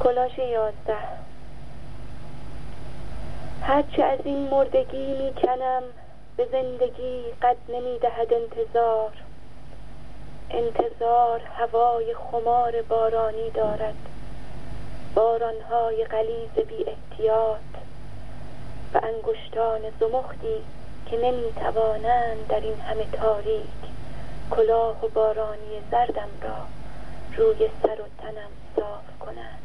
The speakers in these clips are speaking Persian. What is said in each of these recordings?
کلاژ 11. هرچه از این مردگی میکنم، به زندگی قد نمیدهد انتظار. انتظار هوای خمار بارانی دارد، بارانهای غلیظ بی احتیاط و انگشتان زمختی که نمیتوانند در این همه تاریک کلاه و بارانی زردم را روی سر و تنم صاف کنند.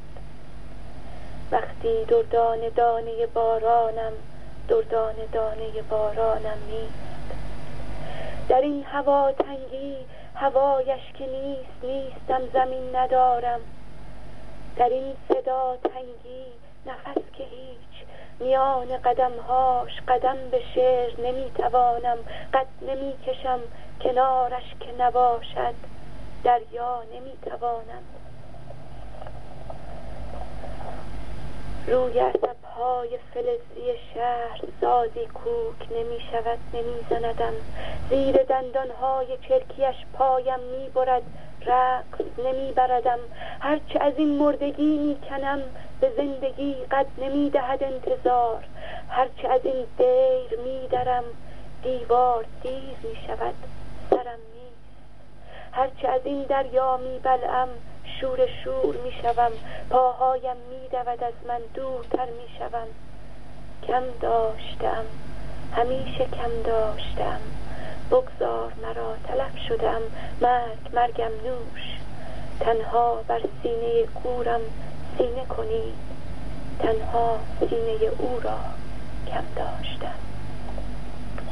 وقتی دردانه دانه بارانم دردانه دانه بارانم نیست. در این هوا تنگی هوایش که نیست نیستم، زمین ندارم. در این صدا تنگی نفس که هیچ، میان قدمهاش قدم به شعر نمیتوانم. قد نمیکشم کنارش که نباشد، دریا نمیتوانم. روی عصبهای فلزی شهر سازی کوک نمیشود، نمیزندم. زیر دندانهای چرکیش پایم میبرد، رقص نمیبردم. هرچه از این مردگی میکنم، به زندگی قد نمیدهد انتظار. هرچه از این دیر میدرم، دیوار دیر میشود، سرم نیست. هرچه از این دریا میبلعم، شور شور میشوم. پاهایم میدود از من، دورتر میشوم. کم داشتم، همیشه کم داشتم. بگذار مرا، تلف شدم. مرگم نوش. تنها بر سینه گورم سینه کنید، تنها سینه او را کم داشتم.